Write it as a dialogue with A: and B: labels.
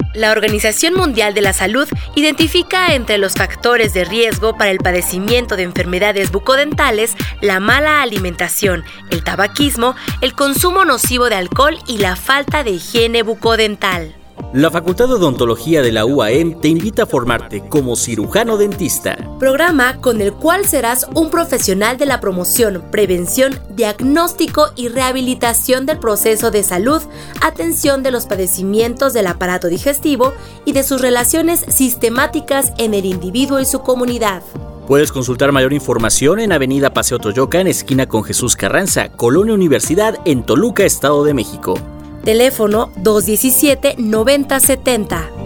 A: La Organización Mundial de la Salud identifica entre los factores de riesgo para el padecimiento de enfermedades bucodentales la mala alimentación, el tabaquismo, el consumo nocivo de alcohol y la falta de higiene bucodental.
B: La Facultad de Odontología de la UAM te invita a formarte como cirujano dentista.
A: Programa con el cual serás un profesional de la promoción, prevención, diagnóstico y rehabilitación del proceso de salud, atención de los padecimientos del aparato digestivo y de sus relaciones sistemáticas en el individuo y su comunidad.
B: Puedes consultar mayor información en Avenida Paseo Toyocan, esquina con Jesús Carranza, Colonia Universidad, en Toluca, Estado de México.
A: Teléfono 217-9070.